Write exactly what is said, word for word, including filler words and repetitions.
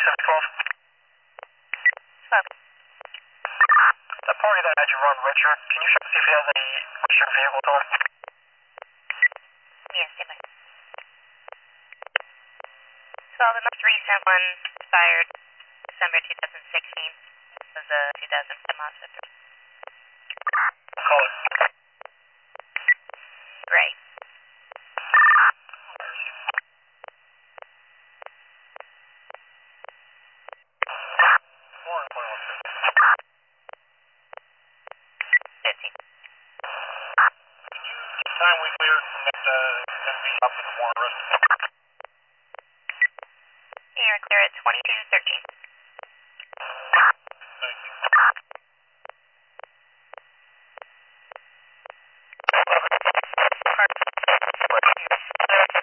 seven twelve. twelve. That party that had you run, Richard, can you check to see if he has any registered vehicles on? Yes, it was. So the most recent one expired December two thousand sixteen. This was a two thousand five Mazda three. Call it. Gray. Warren, twenty-one fifty. fifteen. Can you time we cleared from that uh, M V shop with the Warren arrest? You're clear at twenty-two thirteen.